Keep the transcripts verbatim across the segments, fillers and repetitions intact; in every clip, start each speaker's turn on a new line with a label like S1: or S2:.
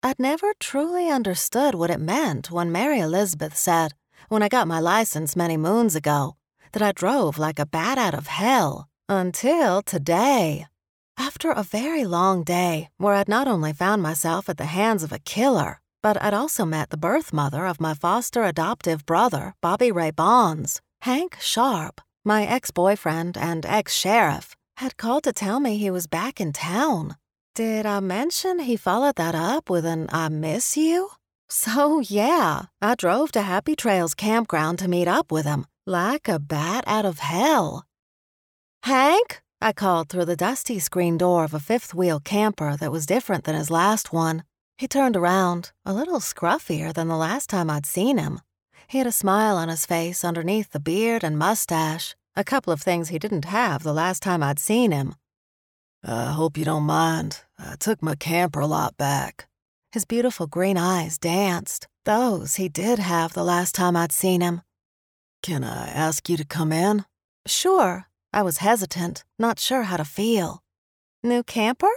S1: I'd never truly understood what it meant when Mary Elizabeth said, when I got my license many moons ago, that I drove like a bat out of hell, until today. After a very long day where I'd not only found myself at the hands of a killer, but I'd also met the birth mother of my foster adoptive brother, Bobby Ray Bonds. Hank Sharp, my ex-boyfriend and ex-sheriff, had called to tell me he was back in town. Did I mention he followed that up with an I miss you? So yeah, I drove to Happy Trails campground to meet up with him, like a bat out of hell. "Hank?" I called through the dusty screen door of a fifth-wheel camper that was different than his last one. He turned around, a little scruffier than the last time I'd seen him. He had a smile on his face underneath the beard and mustache, a couple of things he didn't have the last time I'd seen him. "I hope you don't mind. I took my camper lot back." His beautiful green eyes danced. Those he did have the last time I'd seen him. "Can I ask you to come in?" "Sure." I was hesitant, not sure how to feel. "New camper?"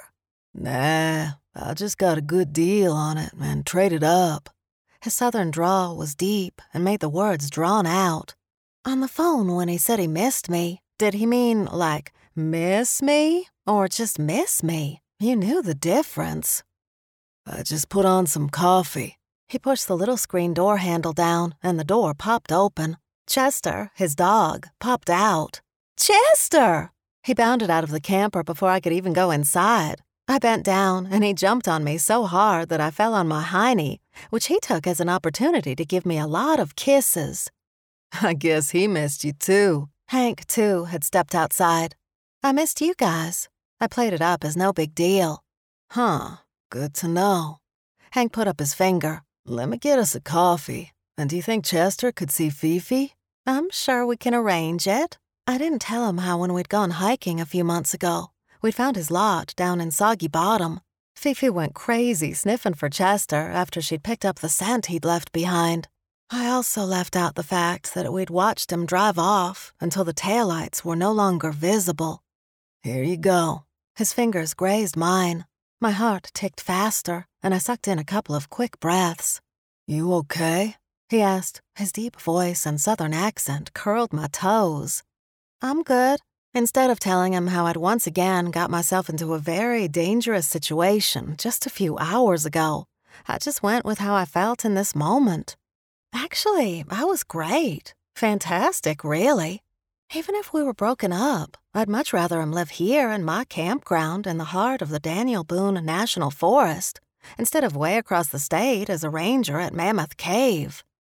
S1: "Nah, I just got a good deal on it and traded up." His southern drawl was deep and made the words drawn out. On the phone when he said he missed me, did he mean, like, miss me? Or just miss me? You knew the difference. "I just put on some coffee." He pushed the little screen door handle down, and the door popped open. Chester, his dog, popped out. "Chester!" He bounded out of the camper before I could even go inside. I bent down, and he jumped on me so hard that I fell on my hiney, which he took as an opportunity to give me a lot of kisses. "I guess he missed you, too." Hank, too, had stepped outside. "I missed you guys." I played it up as no big deal. "Huh, good to know." Hank put up his finger. "Let me get us a coffee. And do you think Chester could see Fifi?" "I'm sure we can arrange it." I didn't tell him how when we'd gone hiking a few months ago, we'd found his lot down in Soggy Bottom. Fifi went crazy sniffing for Chester after she'd picked up the scent he'd left behind. I also left out the fact that we'd watched him drive off until the taillights were no longer visible. "Here you go." His fingers grazed mine. My heart ticked faster, and I sucked in a couple of quick breaths. "You okay?" he asked. His deep voice and southern accent curled my toes. "I'm good." Instead of telling him how I'd once again got myself into a very dangerous situation just a few hours ago, I just went with how I felt in this moment. Actually, I was great. Fantastic, really. Even if we were broken up, I'd much rather him live here in my campground in the heart of the Daniel Boone National Forest, instead of way across the state as a ranger at Mammoth Cave.